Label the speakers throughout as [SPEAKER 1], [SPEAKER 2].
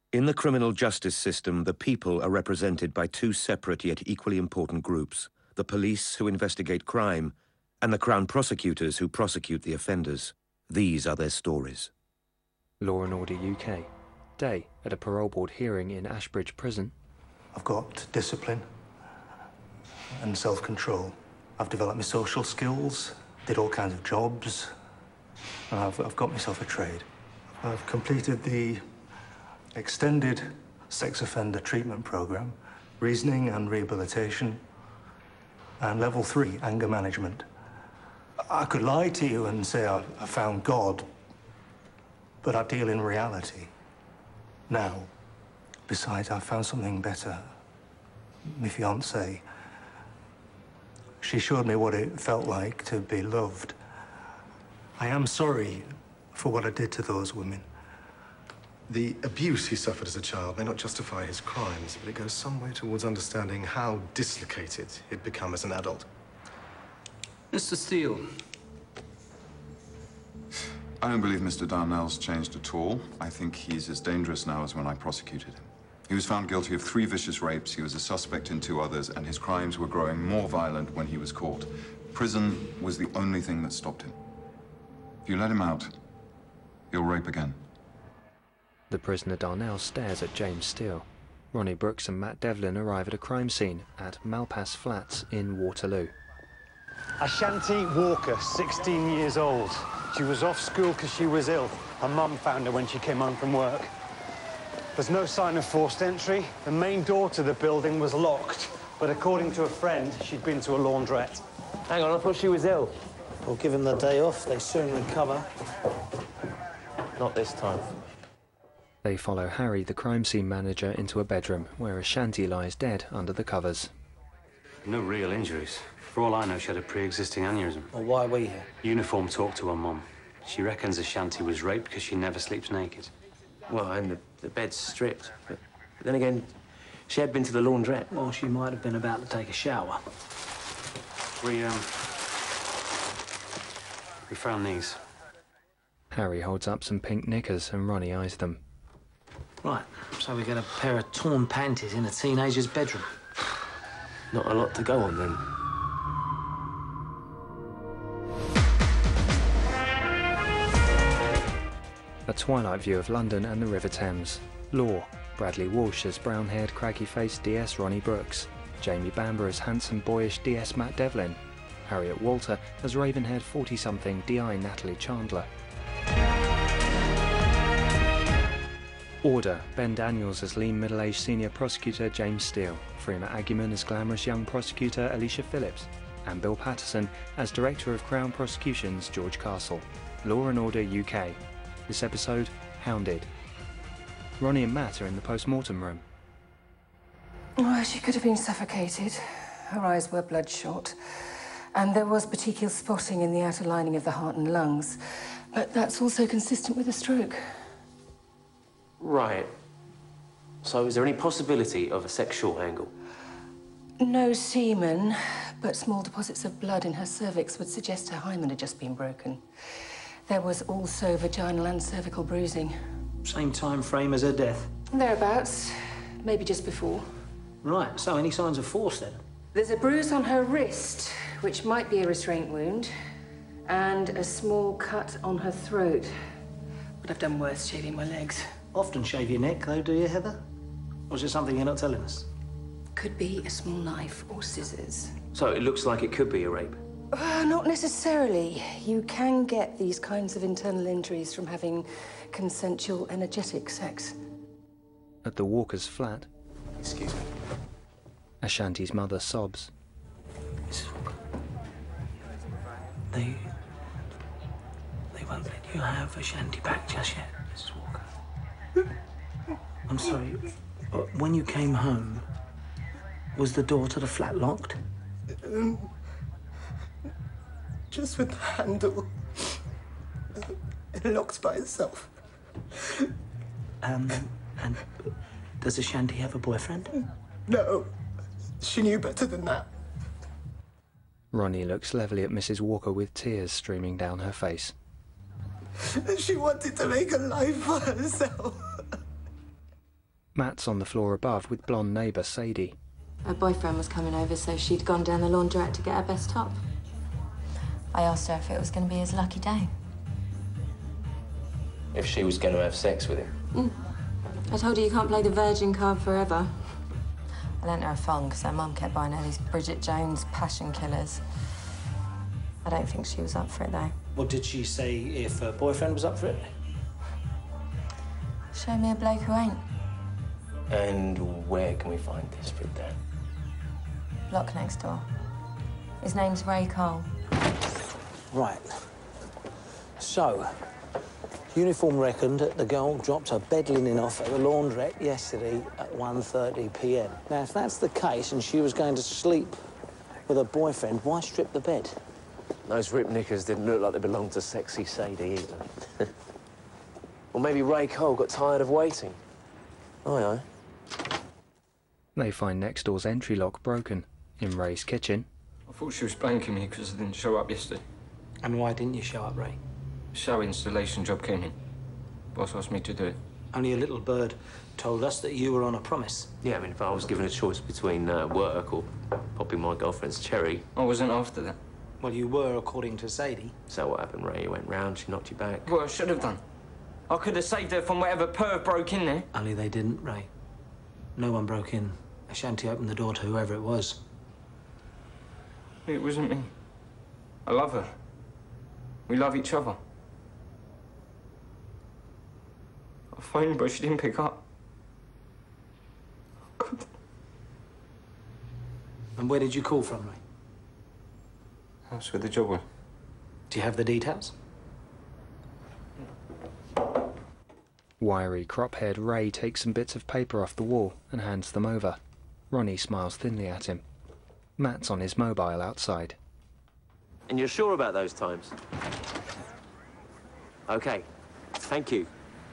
[SPEAKER 1] In the criminal justice system, the people are represented by two separate yet equally important groups: the police, who investigate crime, and the Crown prosecutors, who prosecute the offenders. These are their stories.
[SPEAKER 2] Law and Order UK. Day at a parole board hearing in Ashbridge Prison.
[SPEAKER 3] I've got discipline and self-control. I've developed my social skills, did all kinds of jobs, and I've got myself a trade. I've completed the extended sex offender treatment program, reasoning and rehabilitation, and level 3 anger management. I could lie to you and say I found God, but I deal in reality now. Besides, I found something better. My fiancée. She showed me what it felt like to be loved. I am sorry for what I did to those women.
[SPEAKER 4] The abuse he suffered as a child may not justify his crimes, but it goes some way towards understanding how dislocated he'd become as an adult.
[SPEAKER 5] Mr. Steele.
[SPEAKER 6] I don't believe Mr. Darnell's changed at all. I think he's as dangerous now as when I prosecuted him. He was found guilty of 3 vicious rapes, he was a suspect in 2 others, and his crimes were growing more violent when he was caught. Prison was the only thing that stopped him. If you let him out, he'll rape again.
[SPEAKER 2] The prisoner Darnell stares at James Steele. Ronnie Brooks and Matt Devlin arrive at a crime scene at Malpass Flats in Waterloo.
[SPEAKER 7] Ashanti Walker, 16 years old. She was off school because she was ill. Her mum found her when she came home from work. There's no sign of forced entry. The main door to the building was locked, but according to a friend, she'd been to a laundrette.
[SPEAKER 8] Hang on, I thought she was ill.
[SPEAKER 7] Well, given the day off, they soon recover.
[SPEAKER 8] Not this time.
[SPEAKER 2] They follow Harry, the crime scene manager, into a bedroom where Ashanti lies dead under the covers.
[SPEAKER 9] No real injuries. For all I know, she had a pre-existing aneurysm.
[SPEAKER 7] Well, why are we here?
[SPEAKER 9] Uniform talked to her mum. She reckons Ashanti was raped because she never sleeps naked.
[SPEAKER 8] Well, and the bed's stripped. But then again, she had been to the laundrette.
[SPEAKER 5] Well, she might have been about to take a shower.
[SPEAKER 9] We found these.
[SPEAKER 2] Harry holds up some pink knickers and Ronnie eyes them.
[SPEAKER 5] Right, so we get a pair of torn panties in a teenager's bedroom.
[SPEAKER 8] Not a lot to go on, then.
[SPEAKER 2] A twilight view of London and the River Thames. Law. Bradley Walsh as brown-haired, craggy-faced DS Ronnie Brooks. Jamie Bamber as handsome, boyish DS Matt Devlin. Harriet Walter as raven-haired 40-something DI Natalie Chandler. Order. Ben Daniels as lean middle-aged senior prosecutor James Steele. Freema Agyeman as glamorous young prosecutor Alicia Phillips. And Bill Patterson as Director of Crown Prosecutions George Castle. Law and Order UK. This episode, Hounded. Ronnie and Matt are in the post-mortem room.
[SPEAKER 10] Well, she could have been suffocated. Her eyes were bloodshot. And there was petechial spotting in the outer lining of the heart and lungs. But that's also consistent with a stroke.
[SPEAKER 8] Right. So is there any possibility of a sexual angle?
[SPEAKER 10] No semen, but small deposits of blood in her cervix would suggest her hymen had just been broken. There was also vaginal and cervical bruising.
[SPEAKER 5] Same time frame as her death?
[SPEAKER 10] Thereabouts. Maybe just before.
[SPEAKER 5] Right, so any signs of force then?
[SPEAKER 10] There's a bruise on her wrist, which might be a restraint wound, and a small cut on her throat. But I've done worse shaving my legs.
[SPEAKER 5] Often shave your neck, though, do you, Heather? Or is it something you're not telling us?
[SPEAKER 10] Could be a small knife or scissors.
[SPEAKER 8] So it looks like it could be a rape?
[SPEAKER 10] Not necessarily. You can get these kinds of internal injuries from having consensual, energetic sex.
[SPEAKER 2] At the Walkers' flat,
[SPEAKER 4] Excuse me.
[SPEAKER 2] Ashanti's mother sobs.
[SPEAKER 5] Mrs. Walker. They won't let you have Ashanti back just yet, Mrs. Walker. I'm sorry. When you came home, was the door to the flat locked?
[SPEAKER 4] Just with the handle. It locks by itself.
[SPEAKER 5] And does Ashanti have a boyfriend?
[SPEAKER 4] No. She knew better than that.
[SPEAKER 2] Ronnie looks levelly at Mrs. Walker with tears streaming down her face.
[SPEAKER 4] She wanted to make a life for herself.
[SPEAKER 2] Matt's on the floor above with blonde neighbour Sadie.
[SPEAKER 11] Her boyfriend was coming over, so she'd gone down the laundrette to get her best top. I asked her if it was going to be his lucky day.
[SPEAKER 8] If she was going to have sex with him?
[SPEAKER 11] I told her you can't play the virgin card forever. I lent her a phone because her mum kept buying her these Bridget Jones passion killers. I don't think she was up for it, though.
[SPEAKER 5] What did she say if her boyfriend was up for it?
[SPEAKER 11] Show me a bloke who ain't.
[SPEAKER 8] And where can we find this bit then?
[SPEAKER 11] Block next door. His name's Ray Cole.
[SPEAKER 5] Right. So, uniform reckoned that the girl dropped her bed linen off at the laundrette yesterday at 1:30 p.m. Now, if that's the case and she was going to sleep with her boyfriend, why strip the bed?
[SPEAKER 8] Those rip knickers didn't look like they belonged to sexy Sadie either. Or maybe Ray Cole got tired of waiting. Aye.
[SPEAKER 2] They find next door's entry lock broken. In Ray's kitchen.
[SPEAKER 12] I thought she was blanking me because I didn't show up yesterday.
[SPEAKER 5] And why didn't you show up, Ray?
[SPEAKER 12] Shower installation job came in. Boss asked me to do it.
[SPEAKER 5] Only a little bird told us that you were on a promise.
[SPEAKER 8] Yeah, I mean, if I was given a choice between work or popping my girlfriend's cherry...
[SPEAKER 12] I wasn't after that.
[SPEAKER 5] Well, you were, according to Sadie.
[SPEAKER 8] So what happened, Ray? You went round, she knocked you back.
[SPEAKER 12] Well, I should have done. I could have saved her from whatever perv broke in there.
[SPEAKER 5] Only they didn't, Ray. No one broke in. Ashanti opened the door to whoever it was.
[SPEAKER 12] It wasn't me. I love her. We love each other. I phoned, but she didn't pick up.
[SPEAKER 5] And where did you call from, Ray?
[SPEAKER 12] That's where the job was.
[SPEAKER 5] Do you have the details?
[SPEAKER 2] Wiry, crop-haired Ray takes some bits of paper off the wall and hands them over. Ronnie smiles thinly at him. Matt's on his mobile outside.
[SPEAKER 8] And you're sure about those times? OK. Thank you.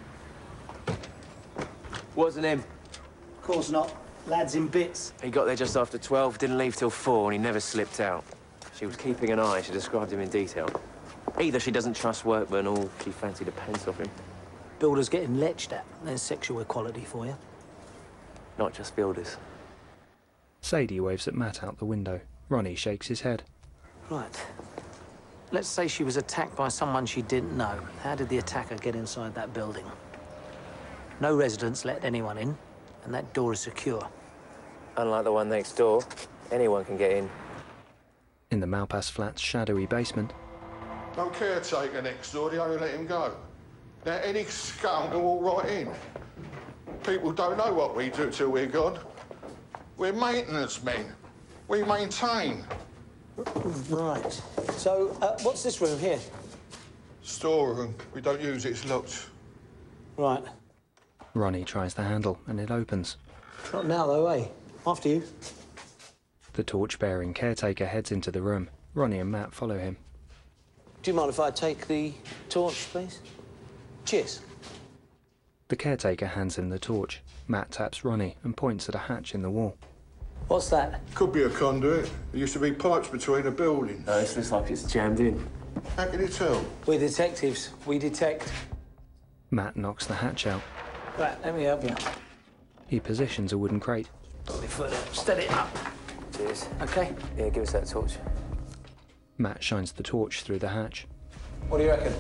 [SPEAKER 8] Wasn't him.
[SPEAKER 5] Of course not. Lad's in bits.
[SPEAKER 8] He got there just after 12, didn't leave till 4, and he never slipped out. She was keeping an eye. She described him in detail. Either she doesn't trust workmen or she fancied a pence off him.
[SPEAKER 5] Builders getting leched at. There's sexual equality for you.
[SPEAKER 8] Not just builders.
[SPEAKER 2] Sadie waves at Matt out the window. Ronnie shakes his head.
[SPEAKER 5] Right. Let's say she was attacked by someone she didn't know. How did the attacker get inside that building? No residents let anyone in, and that door is secure.
[SPEAKER 8] Unlike the one next door, anyone can get in.
[SPEAKER 2] In the Malpass flat's shadowy basement.
[SPEAKER 13] No caretaker next door, they only let him go. Now, any scum can walk right in. People don't know what we do till we're gone. We're maintenance men. We maintain.
[SPEAKER 5] Right. So, what's this room here?
[SPEAKER 13] Storeroom. We don't use it, it's locked.
[SPEAKER 5] Right.
[SPEAKER 2] Ronnie tries the handle and it opens.
[SPEAKER 5] Not now, though, eh? After you.
[SPEAKER 2] The torch-bearing caretaker heads into the room. Ronnie and Matt follow him.
[SPEAKER 5] Do you mind if I take the torch, please? Cheers.
[SPEAKER 2] The caretaker hands him the torch. Matt taps Ronnie and points at a hatch in the wall.
[SPEAKER 5] What's that?
[SPEAKER 13] Could be a conduit. There used to be pipes between the buildings.
[SPEAKER 8] No, this looks like it's jammed in.
[SPEAKER 13] How can you tell?
[SPEAKER 5] We're detectives. We detect.
[SPEAKER 2] Matt knocks the hatch out.
[SPEAKER 5] Right, let me help you.
[SPEAKER 2] He positions a wooden crate.
[SPEAKER 5] Put my foot up. Steady it up.
[SPEAKER 8] Cheers.
[SPEAKER 5] OK?
[SPEAKER 8] Yeah, give us that torch.
[SPEAKER 2] Matt shines the torch through the hatch.
[SPEAKER 5] What do you reckon?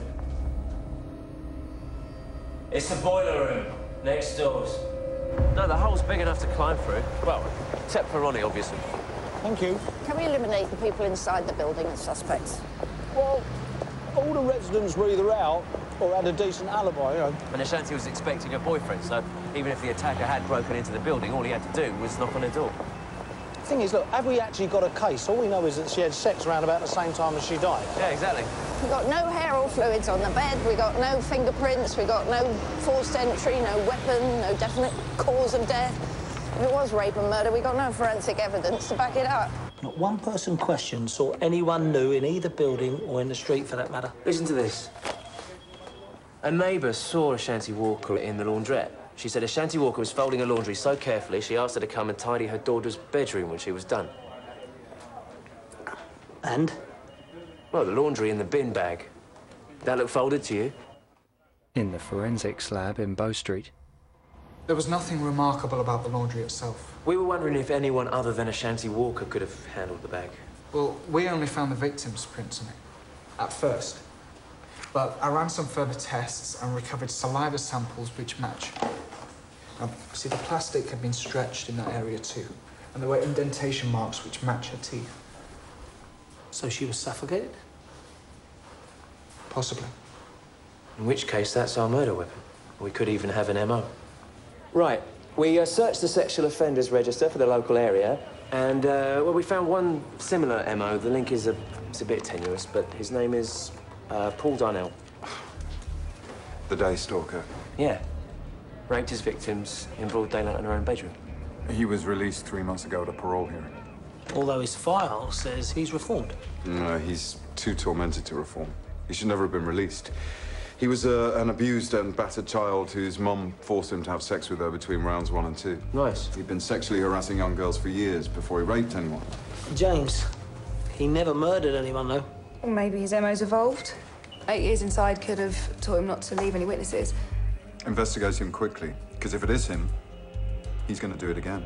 [SPEAKER 8] It's the boiler room, next doors. No, the hole's big enough to climb through. Well, except for Ronnie, obviously.
[SPEAKER 5] Thank you.
[SPEAKER 14] Can we eliminate the people inside the building as suspects?
[SPEAKER 5] Well, all the residents were either out or had a decent alibi, you know.
[SPEAKER 8] And Ashanti was expecting her boyfriend, so even if the attacker had broken into the building, all he had to do was knock on her door.
[SPEAKER 5] The thing is, look, have we actually got a case? All we know is that she had sex around about the same time as she died.
[SPEAKER 8] Yeah, exactly.
[SPEAKER 14] We got no hair or fluids on the bed, we got no fingerprints, we got no forced entry, no weapon, no definite cause of death. If it was rape and murder, we got no forensic evidence to back it up.
[SPEAKER 5] Not one person questioned saw anyone new in either building or in the street, for that matter.
[SPEAKER 8] Listen to this. A neighbour saw Ashanti Walker in the laundrette. She said Ashanti Walker was folding her laundry so carefully, she asked her to come and tidy her daughter's bedroom when she was done.
[SPEAKER 5] And?
[SPEAKER 8] Well, the laundry in the bin bag. That look folded to you?
[SPEAKER 2] In the forensics lab in Bow Street.
[SPEAKER 15] There was nothing remarkable about the laundry itself.
[SPEAKER 8] We were wondering if anyone other than Ashanti Walker could have handled the bag.
[SPEAKER 15] Well, we only found the victim's prints on it, at first. But I ran some further tests and recovered saliva samples which match. See, the plastic had been stretched in that area too, and there were indentation marks which match her teeth.
[SPEAKER 5] So she was suffocated?
[SPEAKER 15] Possibly.
[SPEAKER 8] In which case, that's our murder weapon. We could even have an MO. Right. We searched the sexual offenders register for the local area, and, well, we found one similar MO. The link is it's a bit tenuous, but his name is Paul Darnell.
[SPEAKER 6] The day stalker.
[SPEAKER 8] Yeah. Raped his victims in broad daylight in her own bedroom.
[SPEAKER 6] He was released 3 months ago at a parole hearing.
[SPEAKER 5] Although his file says he's reformed.
[SPEAKER 6] No, he's too tormented to reform. He should never have been released. He was an abused and battered child whose mum forced him to have sex with her between rounds 1 and 2.
[SPEAKER 8] Nice.
[SPEAKER 6] He'd been sexually harassing young girls for years before he raped anyone.
[SPEAKER 5] James, he never murdered anyone, though.
[SPEAKER 16] Well, maybe his MO's evolved. 8 years inside could have taught him not to leave any witnesses.
[SPEAKER 6] Investigate him quickly, because if it is him, he's going to do it again.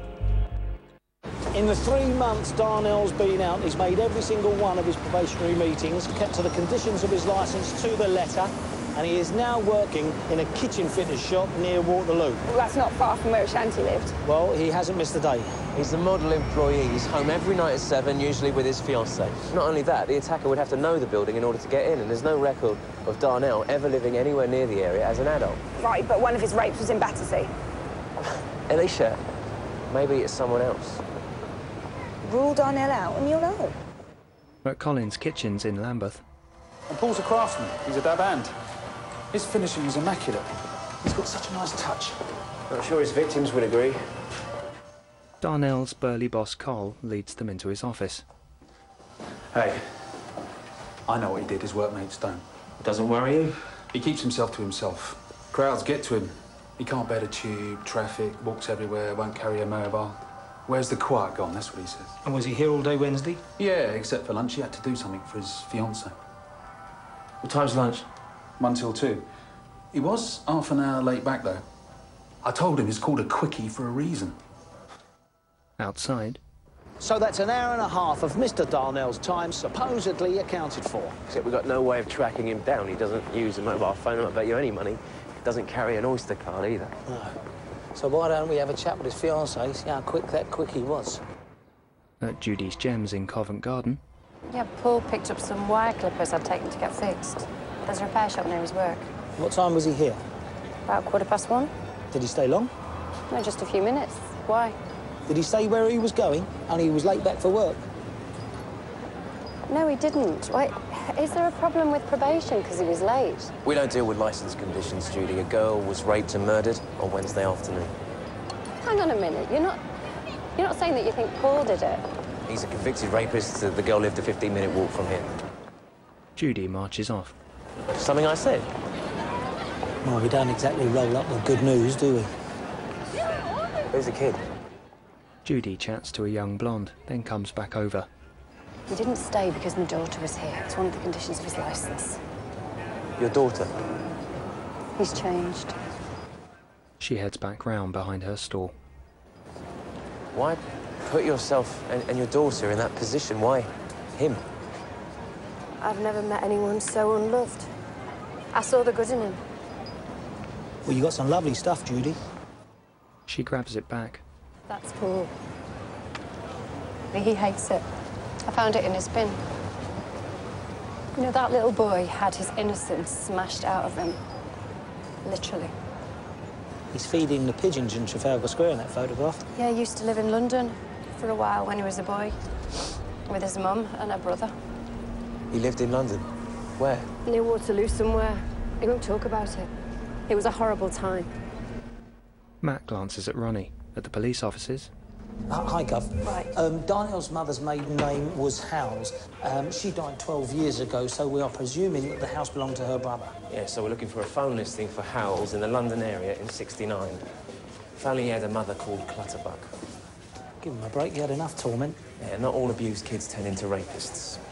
[SPEAKER 5] In the 3 months Darnell's been out, he's made every single one of his probationary meetings, kept to the conditions of his licence to the letter, and he is now working in a kitchen fitters shop near Waterloo.
[SPEAKER 14] Well, that's not far from where Ashanti lived.
[SPEAKER 5] Well, he hasn't missed a day.
[SPEAKER 8] He's the model employee. He's home every night at 7, usually with his fiancée. Not only that, the attacker would have to know the building in order to get in, and there's no record of Darnell ever living anywhere near the area as an adult.
[SPEAKER 14] Right, but one of his rapes was in Battersea.
[SPEAKER 8] Alicia, maybe it's someone else.
[SPEAKER 16] Rule Darnell out and you'll know.
[SPEAKER 2] We're at Collins Kitchens in Lambeth.
[SPEAKER 15] And Paul's a craftsman. He's a dab hand. His finishing is immaculate. He's got such a nice touch.
[SPEAKER 8] Not sure his victims would agree.
[SPEAKER 2] Darnell's burly boss Cole leads them into his office.
[SPEAKER 17] Hey, I know what he did, his workmates don't.
[SPEAKER 8] Doesn't worry you?
[SPEAKER 17] He keeps himself to himself. Crowds get to him. He can't bear the tube, traffic, walks everywhere, won't carry a mobile. Where's the quiet gone? That's what he says.
[SPEAKER 5] And was he here all day Wednesday?
[SPEAKER 17] Yeah, except for lunch. He had to do something for his fiancée.
[SPEAKER 8] What time's lunch?
[SPEAKER 17] 1 till 2. He was half an hour late back, though. I told him it's called a quickie for a reason.
[SPEAKER 2] Outside.
[SPEAKER 5] So that's an hour and a half of Mr. Darnell's time supposedly accounted for.
[SPEAKER 8] Except we've got no way of tracking him down. He doesn't use a mobile phone. I won't bet you any money. He doesn't carry an Oyster card either.
[SPEAKER 5] No. So why don't we have a chat with his fiancée, see how quick that quickie was?
[SPEAKER 2] At Judy's Gems in Covent Garden.
[SPEAKER 11] Yeah, Paul picked up some wire clippers I'd taken to get fixed. There's a repair shop near his work.
[SPEAKER 5] What time was he here?
[SPEAKER 11] About 1:15.
[SPEAKER 5] Did he stay long?
[SPEAKER 11] No, just a few minutes. Why?
[SPEAKER 5] Did he say where he was going? Only he was late back for work.
[SPEAKER 11] No, he didn't. Why, is there a problem with probation because he was late?
[SPEAKER 8] We don't deal with licence conditions, Judy. A girl was raped and murdered on Wednesday afternoon.
[SPEAKER 11] Hang on a minute. You're not saying that you think Paul did it?
[SPEAKER 8] He's a convicted rapist. The girl lived a 15-minute walk from here.
[SPEAKER 2] Judy marches off.
[SPEAKER 8] Something I said?
[SPEAKER 5] Well, we don't exactly roll up with good news, do we?
[SPEAKER 8] Who's the kid?
[SPEAKER 2] Judy chats to a young blonde, then comes back over.
[SPEAKER 11] He didn't stay because my daughter was here. It's one of the conditions of his licence.
[SPEAKER 8] Your daughter?
[SPEAKER 11] He's changed.
[SPEAKER 2] She heads back round behind her stall.
[SPEAKER 8] Why put yourself and your daughter in that position? Why him?
[SPEAKER 11] I've never met anyone so unloved. I saw the good in him.
[SPEAKER 5] Well, you got some lovely stuff, Judy.
[SPEAKER 2] She grabs it back.
[SPEAKER 11] That's Paul. He hates it. I found it in his bin. You know, that little boy had his innocence smashed out of him. Literally.
[SPEAKER 5] He's feeding the pigeons in Trafalgar Square in that photograph.
[SPEAKER 11] Yeah, he used to live in London for a while when he was a boy, with his mum and her brother.
[SPEAKER 8] He lived in London? Where?
[SPEAKER 11] Near Waterloo somewhere. He won't talk about it. It was a horrible time.
[SPEAKER 2] Matt glances at Ronnie, at the police offices.
[SPEAKER 5] Hi, Gov.
[SPEAKER 11] Right.
[SPEAKER 5] Darnell's mother's maiden name was Howes. She died 12 years ago, so we are presuming that the house belonged to her brother.
[SPEAKER 8] Yeah, so we're looking for a phone listing for Howells in the London area in '69. If only he had a mother called Clutterbuck.
[SPEAKER 5] Give him a break, he had enough torment.
[SPEAKER 8] Yeah, not all abused kids turn into rapists.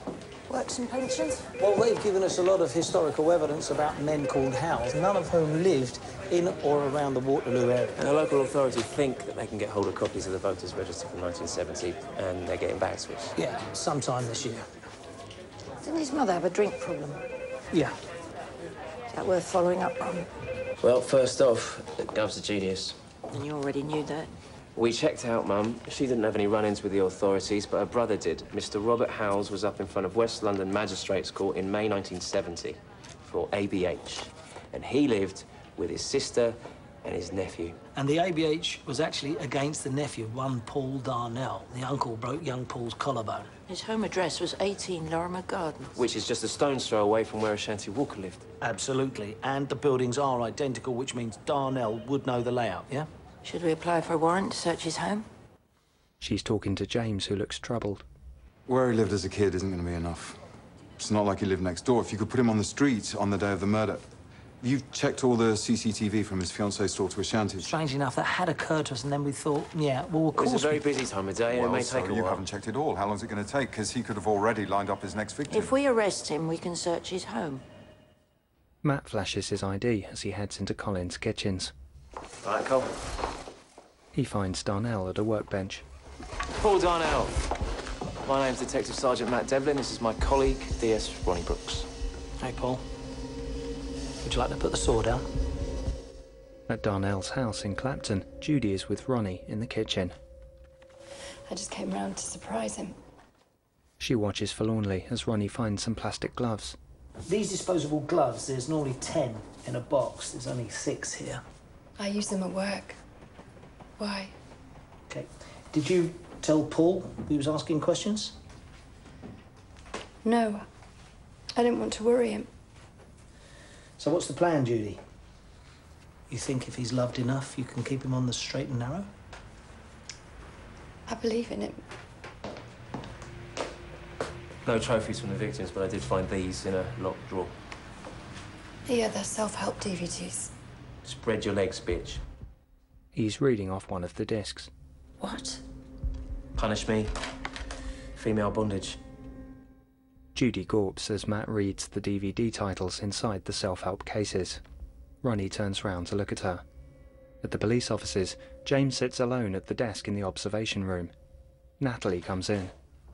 [SPEAKER 14] Works and pensions?
[SPEAKER 5] Well, they've given us a lot of historical evidence about men called Howells, none of whom lived in or around the Waterloo area.
[SPEAKER 8] And the local authority think that they can get hold of copies of the voters' register from 1970, and they're getting back to us.
[SPEAKER 5] Yeah, sometime this year.
[SPEAKER 14] Didn't his mother have a drink problem?
[SPEAKER 5] Yeah.
[SPEAKER 14] Is that worth following up on?
[SPEAKER 8] Well, first off, Gov's a genius.
[SPEAKER 14] And you already knew that.
[SPEAKER 8] We checked out Mum. She didn't have any run-ins with the authorities, but her brother did. Mr. Robert Howells was up in front of West London Magistrates Court in May 1970 for ABH. And he lived with his sister and his nephew.
[SPEAKER 5] And the ABH was actually against the nephew, one Paul Darnell. The uncle broke young Paul's collarbone.
[SPEAKER 14] His home address was 18 Lorimer Gardens.
[SPEAKER 8] Which is just a stone's throw away from where Ashanti Walker lived.
[SPEAKER 5] Absolutely. And the buildings are identical, which means Darnell would know the layout, yeah?
[SPEAKER 14] Should we apply for a warrant to search his home?
[SPEAKER 2] She's talking to James, who looks troubled.
[SPEAKER 6] Where he lived as a kid isn't going to be enough. It's not like he lived next door. If you could put him on the street on the day of the murder... You've checked all the CCTV from his fiancée's store to Ashanti's.
[SPEAKER 5] Strange enough, that had occurred to us, and then we thought, yeah, well, of course...
[SPEAKER 8] It's a very busy time of day, and it may take a while.
[SPEAKER 6] You haven't checked it all. How long's it going to take? Because he could have already lined up his next victim.
[SPEAKER 14] If we arrest him, we can search his home.
[SPEAKER 2] Matt flashes his ID as he heads into Colin's kitchens.
[SPEAKER 8] Right, Cole.
[SPEAKER 2] He finds Darnell at a workbench.
[SPEAKER 8] Paul Darnell. My name's Detective Sergeant Matt Devlin. This is my colleague, DS Ronnie Brooks.
[SPEAKER 5] Hey, Paul. Would you like to put the saw down?
[SPEAKER 2] At Darnell's house in Clapton, Judy is with Ronnie in the kitchen.
[SPEAKER 11] I just came round to surprise him.
[SPEAKER 2] She watches forlornly as Ronnie finds some plastic gloves.
[SPEAKER 5] These disposable gloves, there's normally 10 in a box. There's only 6 here.
[SPEAKER 11] I use them at work. Why?
[SPEAKER 5] OK. Did you tell Paul he was asking questions?
[SPEAKER 11] No. I didn't want to worry him.
[SPEAKER 5] So what's the plan, Judy? You think if he's loved enough, you can keep him on the straight and narrow?
[SPEAKER 11] I believe in him.
[SPEAKER 8] No trophies from the victims, but I did find these in a locked drawer.
[SPEAKER 11] Yeah, they're self-help DVDs.
[SPEAKER 8] Spread your legs, bitch.
[SPEAKER 2] He's reading off one of the discs.
[SPEAKER 14] What?
[SPEAKER 8] Punish me. Female bondage.
[SPEAKER 2] Judy gawps as Matt reads the DVD titles inside the self-help cases. Ronnie turns round to look at her. At the police offices, James sits alone at the desk in the observation room. Natalie comes in.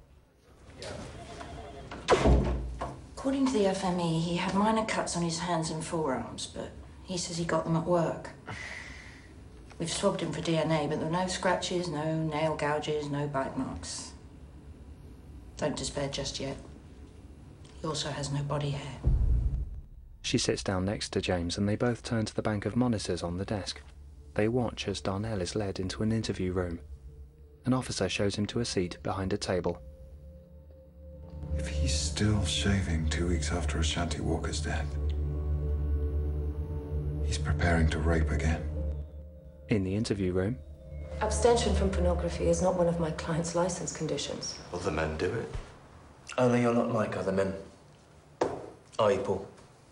[SPEAKER 14] According to the FME, he had minor cuts on his hands and forearms, but he says he got them at work. We've swabbed him for DNA, but there were no scratches, no nail gouges, no bite marks. Don't despair just yet. He also has no body hair.
[SPEAKER 2] She sits down next to James and they both turn to the bank of monitors on the desk. They watch as Darnell is led into an interview room. An officer shows him to a seat behind a table.
[SPEAKER 6] If he's still shaving 2 weeks after Ashanti Walker's death, he's preparing to rape again.
[SPEAKER 2] In the interview room...
[SPEAKER 11] Abstention from pornography is not one of my client's license conditions.
[SPEAKER 3] Other men do it.
[SPEAKER 8] Only you're not like other men. Are you, Paul?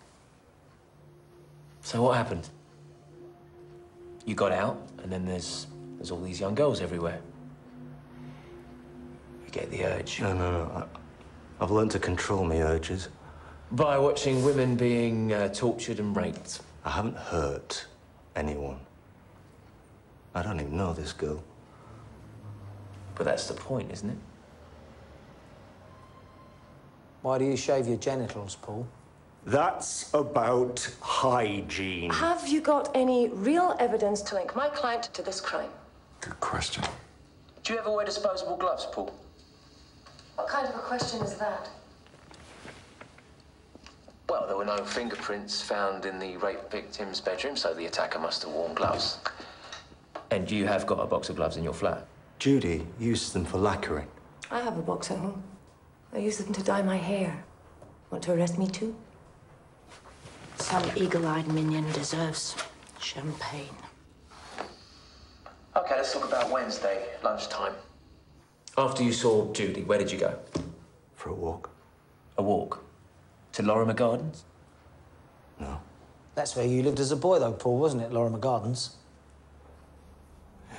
[SPEAKER 8] So what happened? You got out, and then there's all these young girls everywhere. You get the urge.
[SPEAKER 3] No. I've learned to control my urges.
[SPEAKER 8] By watching women being tortured and raped.
[SPEAKER 3] I haven't hurt anyone. I don't even know this girl.
[SPEAKER 8] But that's the point, isn't it?
[SPEAKER 5] Why do you shave your genitals, Paul?
[SPEAKER 3] That's about hygiene.
[SPEAKER 11] Have you got any real evidence to link my client to this crime?
[SPEAKER 6] Good question.
[SPEAKER 8] Do you ever wear disposable gloves, Paul?
[SPEAKER 11] What kind of a question is that?
[SPEAKER 8] Well, there were no fingerprints found in the rape victim's bedroom, so the attacker must have worn gloves. And you have got a box of gloves in your flat?
[SPEAKER 3] Judy uses them for lacquering.
[SPEAKER 11] I have a box at home. I use them to dye my hair. Want to arrest me too?
[SPEAKER 14] Some eagle-eyed minion deserves champagne.
[SPEAKER 8] Okay, let's talk about Wednesday, lunchtime. After you saw Judy, where did you go?
[SPEAKER 3] For a walk.
[SPEAKER 8] A walk? To Lorimer Gardens?
[SPEAKER 3] No.
[SPEAKER 5] That's where you lived as a boy, though, Paul, wasn't it, Lorimer Gardens?
[SPEAKER 3] Yeah.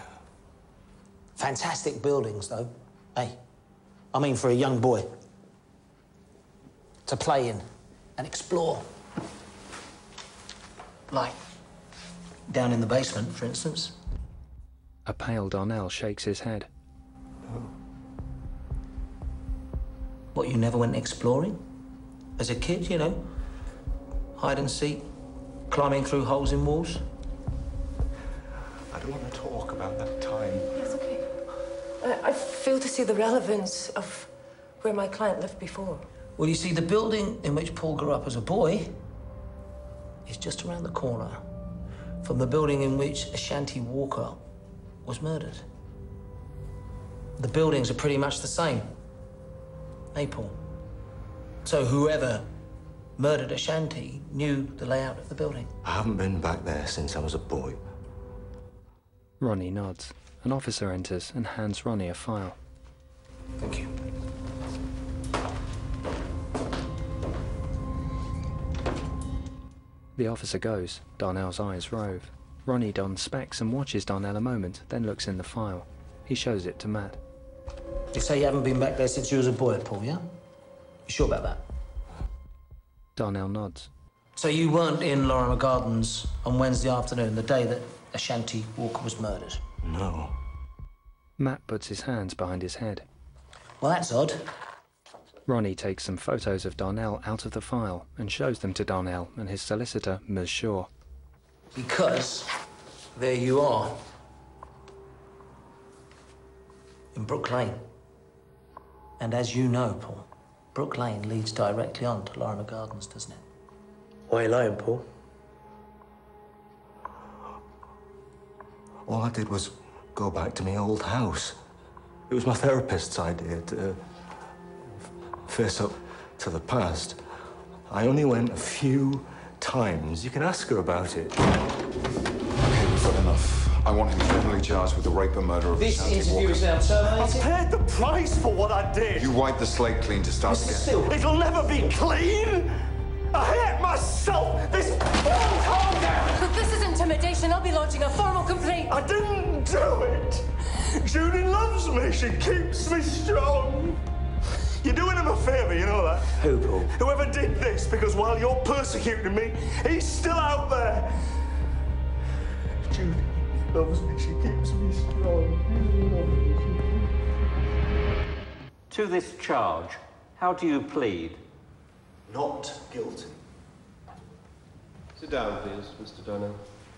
[SPEAKER 5] Fantastic buildings, though. Hey, I mean, for a young boy. to play in and explore. Like down in the basement, for instance.
[SPEAKER 2] A pale Darnell shakes his head.
[SPEAKER 5] What, you never went exploring? As a kid, you know? Hide and seek, climbing through holes in walls?
[SPEAKER 4] I don't want to talk about that time.
[SPEAKER 10] Yes, okay. I fail to see the relevance of where my client lived before.
[SPEAKER 5] Well, you see, the building in which Paul grew up as a boy is just around the corner from the building in which Ashanti Walker was murdered. The buildings are pretty much the same. Hey, Paul. So whoever murdered Ashanti knew the layout of the building.
[SPEAKER 3] I haven't been back there since I was a boy.
[SPEAKER 2] Ronnie nods. An officer enters and hands Ronnie a file.
[SPEAKER 5] Thank you.
[SPEAKER 2] The officer goes. Darnell's eyes rove. Ronnie dons specs and watches Darnell a moment, then looks in the file. He shows it to Matt.
[SPEAKER 5] You say you haven't been back there since you was a boy, Paul, yeah? You sure about that?
[SPEAKER 2] Darnell nods.
[SPEAKER 5] So you weren't in Lorimer Gardens on Wednesday afternoon, the day that Ashanti Walker was murdered?
[SPEAKER 3] No.
[SPEAKER 2] Matt puts his hands behind his head.
[SPEAKER 5] Well, that's odd.
[SPEAKER 2] Ronnie takes some photos of Darnell out of the file and shows them to Darnell and his solicitor, Ms. Shaw.
[SPEAKER 5] Because there you are. In Brook Lane. And as you know, Paul, Brook Lane leads directly on to Lorimer Gardens, doesn't it?
[SPEAKER 8] Why are you lying, Paul?
[SPEAKER 3] All I did was go back to my old house. It was my therapist's idea to face up to the past. I only went a few times. You can ask her about it.
[SPEAKER 6] Okay, we've got enough. I want him formally charged with the rape and murder of Ashanti
[SPEAKER 5] interview
[SPEAKER 6] Walker.
[SPEAKER 5] is now terminated.
[SPEAKER 18] I paid the price for what I did.
[SPEAKER 6] You wipe the slate clean to start again.
[SPEAKER 18] It'll never be clean. I hate myself. This. Calm down.
[SPEAKER 10] But this is intimidation. I'll be lodging a formal complaint.
[SPEAKER 18] I didn't do it. Judy loves me. She keeps me strong. You're doing him a favour, you know that?
[SPEAKER 8] Who, Paul?
[SPEAKER 18] Whoever did this, because while you're persecuting me, he's still out there. Judy loves me. She keeps me strong.
[SPEAKER 19] To this charge, how do you plead?
[SPEAKER 3] Not guilty.
[SPEAKER 20] Sit down, please, Mr. Darnell.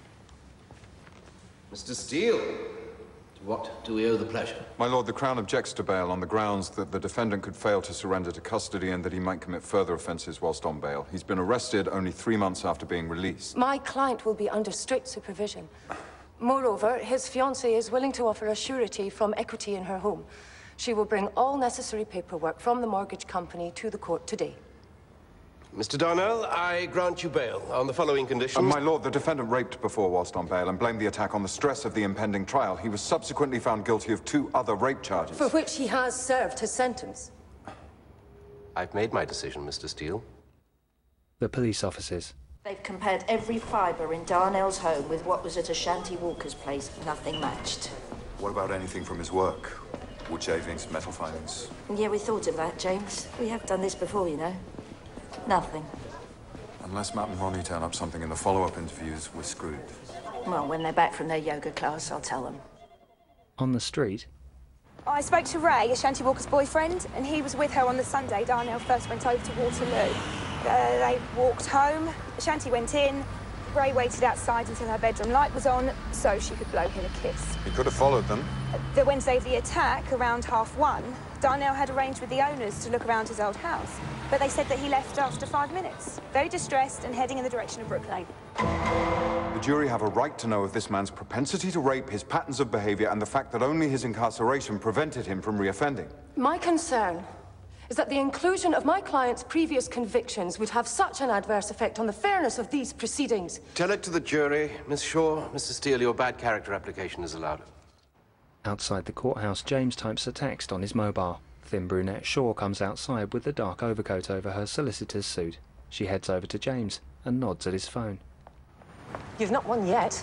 [SPEAKER 20] Mr. Steele, to what do we owe the pleasure?
[SPEAKER 6] My lord, the Crown objects to bail on the grounds that the defendant could fail to surrender to custody and that he might commit further offences whilst on bail. He's been arrested only 3 months after being released.
[SPEAKER 10] My client will be under strict supervision. Moreover, his fiancée is willing to offer a surety from equity in her home. She will bring all necessary paperwork from the mortgage company to the court today.
[SPEAKER 20] Mr. Darnell, I grant you bail on the following conditions.
[SPEAKER 6] My lord, the defendant raped before whilst on bail and blamed the attack on the stress of the impending trial. He was subsequently found guilty of 2 other rape charges.
[SPEAKER 10] For which he has served his sentence.
[SPEAKER 20] I've made my decision, Mr. Steele.
[SPEAKER 2] The police officers.
[SPEAKER 21] They've compared every fibre in Darnell's home with what was at Ashanti Walker's place. Nothing matched.
[SPEAKER 6] What about anything from his work? Wood shavings, metal filings?
[SPEAKER 21] Yeah, we thought of that, James. We have done this before, you know. Nothing.
[SPEAKER 6] Unless Matt and Ronnie turn up something in the follow-up interviews, we're screwed.
[SPEAKER 21] Well, when they're back from their yoga class, I'll tell them.
[SPEAKER 2] On the street.
[SPEAKER 22] I spoke to Ray, Ashanti Walker's boyfriend, and he was with her on the Sunday Darnell first went over to Waterloo. They walked home, Ashanti went in, Ray waited outside until her bedroom light was on so she could blow him a kiss.
[SPEAKER 6] He could have followed them.
[SPEAKER 22] The Wednesday of the attack, around 1:30, Darnell had arranged with the owners to look around his old house, but they said that he left after 5 minutes, very distressed and heading in the direction of Brook Lane.
[SPEAKER 6] The jury have a right to know of this man's propensity to rape, his patterns of behaviour, and the fact that only his incarceration prevented him from reoffending.
[SPEAKER 10] My concern is that the inclusion of my client's previous convictions would have such an adverse effect on the fairness of these proceedings.
[SPEAKER 20] Tell it to the jury. Miss Shaw, Mr. Steele, your bad character application is allowed.
[SPEAKER 2] Outside the courthouse, James types a text on his mobile. Thin brunette Shaw comes outside with the dark overcoat over her solicitor's suit. She heads over to James and nods at his phone.
[SPEAKER 10] You've not won yet.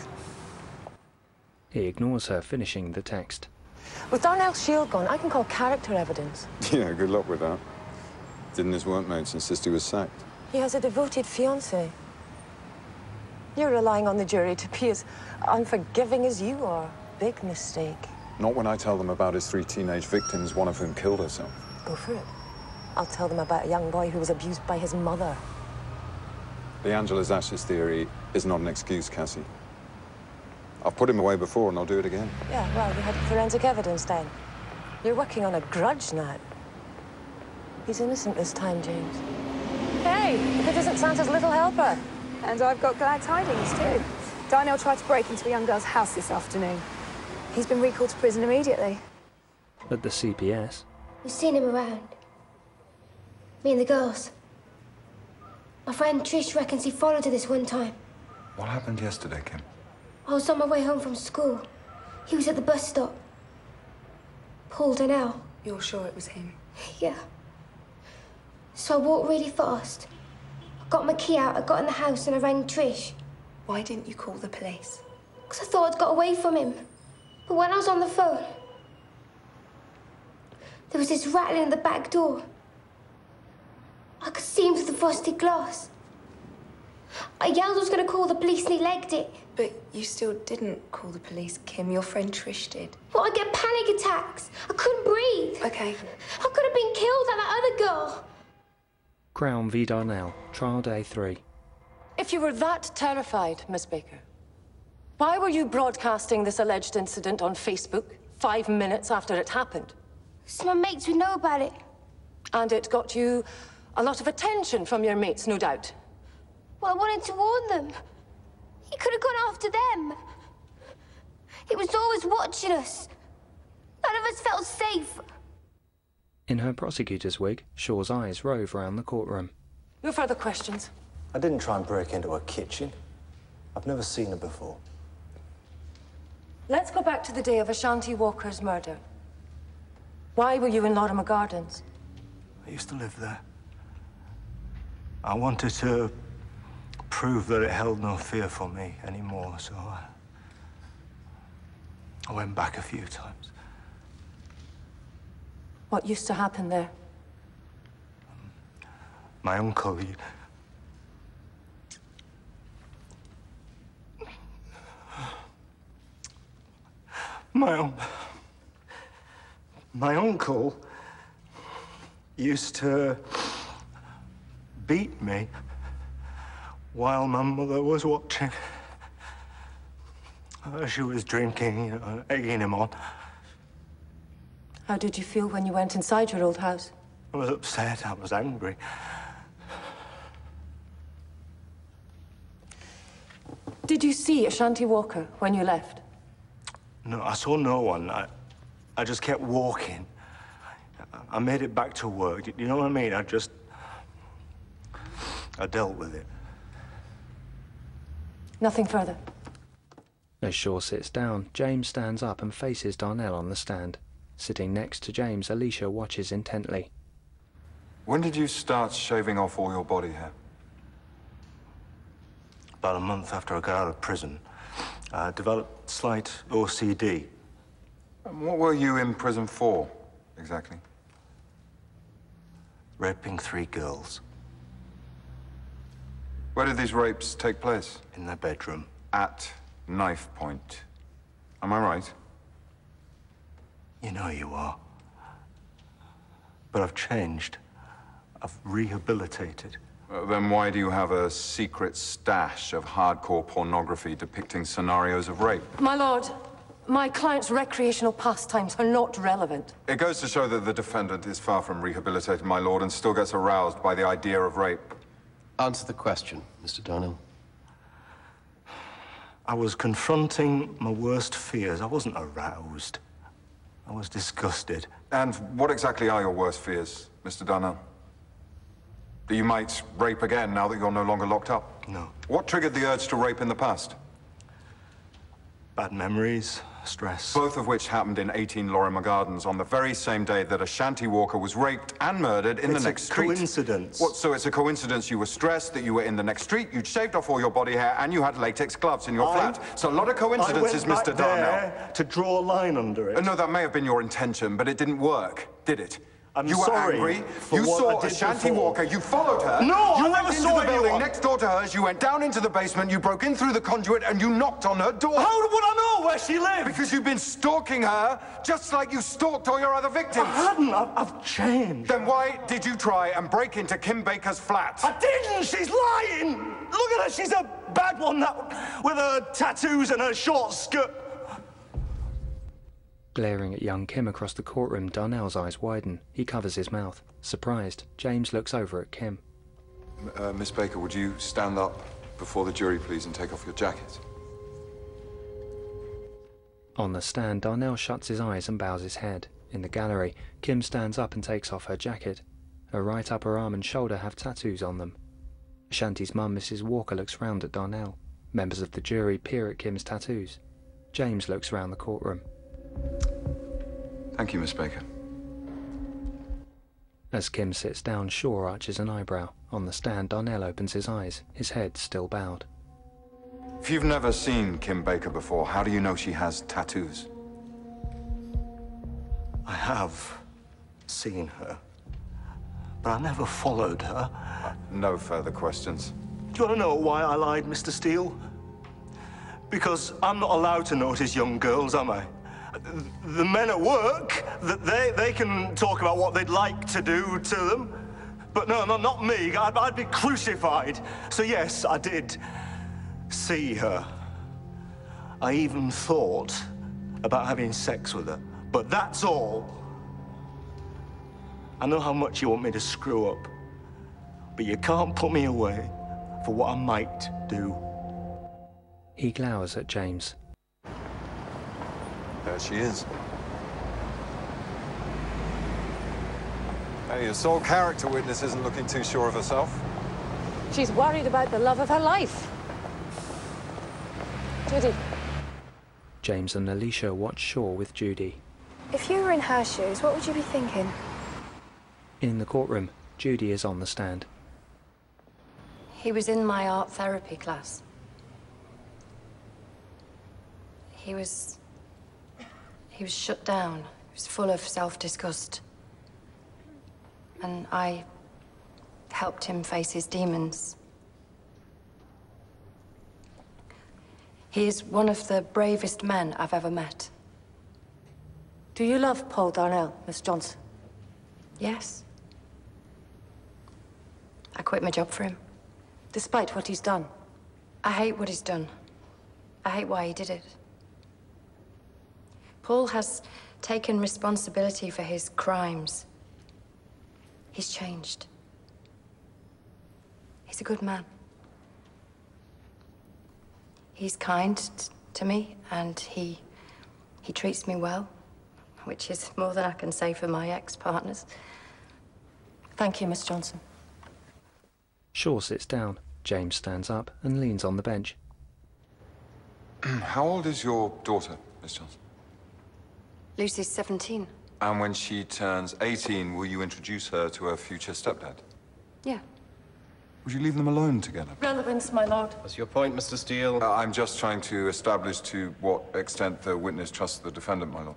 [SPEAKER 2] He ignores her, finishing the text.
[SPEAKER 10] With Darnell's shield gone, I can call character evidence.
[SPEAKER 6] Yeah, good luck with that. Didn't his workmates insist he was sacked?
[SPEAKER 1] He has a devoted fiancée. You're relying on the jury to be as unforgiving as you are. Big mistake.
[SPEAKER 6] Not when I tell them about his 3 teenage victims, one of whom killed herself.
[SPEAKER 1] Go for it. I'll tell them about a young boy who was abused by his mother.
[SPEAKER 6] The Angela's Ashes theory is not an excuse, Cassie. I've put him away before, and I'll do it again.
[SPEAKER 1] Yeah, well, you had forensic evidence then. You're working on a grudge now. He's innocent this time, James. Hey, if it isn't Santa's little helper.
[SPEAKER 22] And I've got glad tidings, too. Darnell tried to break into a young girl's house this afternoon. He's been recalled to prison immediately.
[SPEAKER 2] At the CPS.
[SPEAKER 7] We've seen him around. Me and the girls. My friend Trish reckons he followed her this one time.
[SPEAKER 6] What happened yesterday, Kim?
[SPEAKER 7] I was on my way home from school. He was at the bus stop. Paul Darnell.
[SPEAKER 16] You're sure it was him?
[SPEAKER 7] Yeah. So I walked really fast. I got my key out, I got in the house and I rang Trish.
[SPEAKER 16] Why didn't you call the police?
[SPEAKER 7] Because I thought I'd got away from him. But when I was on the phone, there was this rattling at the back door. I could see him through the frosted glass. I yelled I was going to call the police and he legged it.
[SPEAKER 16] But you still didn't call the police, Kim. Your friend Trish did.
[SPEAKER 7] Well, I get panic attacks. I couldn't breathe.
[SPEAKER 16] Okay.
[SPEAKER 7] I could have been killed like that other girl.
[SPEAKER 2] Crown v Darnell, trial day 3.
[SPEAKER 1] If you were that terrified, Miss Baker, why were you broadcasting this alleged incident on Facebook 5 minutes after it happened?
[SPEAKER 7] So my mates would know about it.
[SPEAKER 1] And it got you a lot of attention from your mates, no doubt.
[SPEAKER 7] Well, I wanted to warn them. He could have gone after them. He was always watching us. None of us felt safe.
[SPEAKER 2] In her prosecutor's wig, Shaw's eyes rove around the courtroom.
[SPEAKER 1] No further questions.
[SPEAKER 23] I didn't try and break into her kitchen. I've never seen her before.
[SPEAKER 1] Let's go back to the day of Ashanti Walker's murder. Why were you in Lorimer Gardens?
[SPEAKER 3] I used to live there. I wanted to prove that it held no fear for me anymore, so I went back a few times.
[SPEAKER 1] What used to happen there?
[SPEAKER 3] My uncle, My uncle used to beat me while my mother was watching. She was drinking, egging him on.
[SPEAKER 1] How did you feel when you went inside your old house?
[SPEAKER 3] I was upset, I was angry.
[SPEAKER 1] Did you see Ashanti Walker when you left?
[SPEAKER 3] No, I saw no one. I just kept walking. I made it back to work. You know what I mean? I dealt with it.
[SPEAKER 1] Nothing further.
[SPEAKER 2] As Shaw sits down, James stands up and faces Darnell on the stand. Sitting next to James, Alicia watches intently.
[SPEAKER 6] When did you start shaving off all your body hair?
[SPEAKER 3] About a month after I got out of prison. I developed slight OCD.
[SPEAKER 6] And what were you in prison for, exactly?
[SPEAKER 3] Raping 3 girls.
[SPEAKER 6] Where did these rapes take place?
[SPEAKER 3] In their bedroom.
[SPEAKER 6] At knife point. Am I right?
[SPEAKER 3] You know you are. But I've changed. I've rehabilitated.
[SPEAKER 6] Then why do you have a secret stash of hardcore pornography depicting scenarios of rape?
[SPEAKER 1] My lord, my client's recreational pastimes are not relevant.
[SPEAKER 6] It goes to show that the defendant is far from rehabilitated, my lord, and still gets aroused by the idea of rape.
[SPEAKER 20] Answer the question, Mr. Darnell.
[SPEAKER 3] I was confronting my worst fears. I wasn't aroused. I was disgusted.
[SPEAKER 6] And what exactly are your worst fears, Mr. Darnell? That you might rape again now that you're no longer locked up?
[SPEAKER 3] No.
[SPEAKER 6] What triggered the urge to rape in the past?
[SPEAKER 3] Bad memories, stress.
[SPEAKER 6] Both of which happened in 18 Lorimer Gardens on the very same day that Ashanti Walker was raped and murdered in the next street.
[SPEAKER 3] It's a coincidence.
[SPEAKER 6] What, so it's a coincidence you were stressed, that you were in the next street, you'd shaved off all your body hair, and you had latex gloves in your flat. So a lot of coincidences, Mr. Darnell.
[SPEAKER 3] To draw a line under it.
[SPEAKER 6] No, that may have been your intention, but it didn't work, did it?
[SPEAKER 18] I'm
[SPEAKER 6] you
[SPEAKER 18] sorry
[SPEAKER 6] were angry.
[SPEAKER 18] for
[SPEAKER 6] You
[SPEAKER 18] what
[SPEAKER 6] saw
[SPEAKER 18] I did
[SPEAKER 6] Ashanti
[SPEAKER 18] before.
[SPEAKER 6] Walker. You followed her.
[SPEAKER 18] No,
[SPEAKER 6] you
[SPEAKER 18] I never
[SPEAKER 6] went
[SPEAKER 18] saw
[SPEAKER 6] into the building
[SPEAKER 18] anyone.
[SPEAKER 6] next door to hers. You went down into the basement. You broke in through the conduit and you knocked on her door.
[SPEAKER 18] How would I know where she lived?
[SPEAKER 6] Because you've been stalking her, just like you stalked all your other victims.
[SPEAKER 18] I hadn't. I've changed.
[SPEAKER 6] Then why did you try and break into Kim Baker's flat?
[SPEAKER 18] I didn't. She's lying. Look at her. She's a bad one, that, with her tattoos and her short skirt.
[SPEAKER 2] Glaring at young Kim across the courtroom, Darnell's eyes widen. He covers his mouth. Surprised, James looks over at Kim.
[SPEAKER 6] Miss Baker, would you stand up before the jury, please, and take off your jacket?
[SPEAKER 2] On the stand, Darnell shuts his eyes and bows his head. In the gallery, Kim stands up and takes off her jacket. Her right upper arm and shoulder have tattoos on them. Ashanti's mum, Mrs. Walker, looks round at Darnell. Members of the jury peer at Kim's tattoos. James looks round the courtroom.
[SPEAKER 6] Thank you, Miss Baker.
[SPEAKER 2] As Kim sits down, Shaw arches an eyebrow. On the stand, Darnell opens his eyes, his head still bowed.
[SPEAKER 6] If you've never seen Kim Baker before, how do you know she has tattoos?
[SPEAKER 3] I have seen her, but I never followed her.
[SPEAKER 6] No further questions.
[SPEAKER 18] Do you want to know why I lied, Mr. Steele? Because I'm not allowed to notice young girls, am I? The men at work, they can talk about what they'd like to do to them. But no, not me. I'd be crucified. So yes, I did see her. I even thought about having sex with her. But that's all. I know how much you want me to screw up. But you can't put me away for what I might do.
[SPEAKER 2] He glowers at James.
[SPEAKER 6] There she is. Hey, your sole character witness isn't looking too sure of herself.
[SPEAKER 1] She's worried about the love of her life. Judy.
[SPEAKER 2] James and Alicia watch Shaw with Judy.
[SPEAKER 22] If you were in her shoes, what would you be thinking?
[SPEAKER 2] In the courtroom, Judy is on the stand.
[SPEAKER 11] He was in my art therapy class. He was shut down. He was full of self-disgust. And I helped him face his demons. He is one of the bravest men I've ever met.
[SPEAKER 1] Do you love Paul Darnell, Miss Johnson?
[SPEAKER 11] Yes. I quit my job for him.
[SPEAKER 1] Despite what he's done?
[SPEAKER 11] I hate what he's done. I hate why he did it. Paul has taken responsibility for his crimes. He's changed. He's a good man. He's kind to me, and he treats me well, which is more than I can say for my ex-partners.
[SPEAKER 1] Thank you, Miss Johnson.
[SPEAKER 2] Shaw sits down. James stands up and leans on the bench.
[SPEAKER 6] How old is your daughter, Miss Johnson?
[SPEAKER 11] Lucy's 17.
[SPEAKER 6] And when she turns 18, will you introduce her to her future stepdad?
[SPEAKER 11] Yeah.
[SPEAKER 6] Would you leave them alone together?
[SPEAKER 1] Relevance, my lord.
[SPEAKER 20] What's your point, Mr. Steele?
[SPEAKER 6] I'm just trying to establish to what extent the witness trusts the defendant, my lord.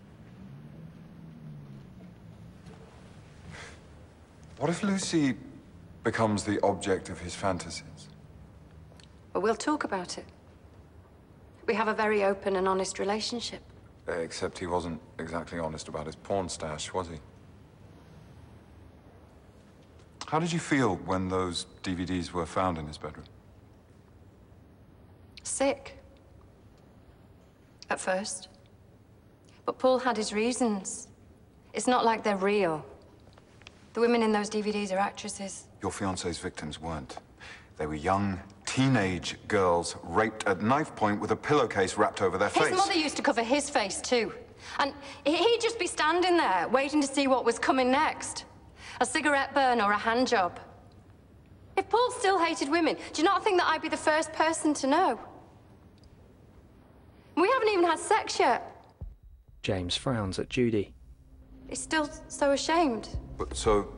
[SPEAKER 6] What if Lucy becomes the object of his fantasies?
[SPEAKER 11] Well, we'll talk about it. We have a very open and honest relationship.
[SPEAKER 6] Except he wasn't exactly honest about his porn stash, was he? How did you feel when those DVDs were found in his bedroom?
[SPEAKER 11] Sick. At first. But Paul had his reasons. It's not like they're real. The women in those DVDs are actresses.
[SPEAKER 6] Your fiancé's victims weren't. They were young, teenage girls raped at knife point with a pillowcase wrapped over their face.
[SPEAKER 11] His mother used to cover his face, too. And he'd just be standing there, waiting to see what was coming next. A cigarette burn or a hand job. If Paul still hated women, do you not think that I'd be the first person to know? We haven't even had sex yet.
[SPEAKER 2] James frowns at Judy.
[SPEAKER 11] He's still so ashamed.
[SPEAKER 6] But so...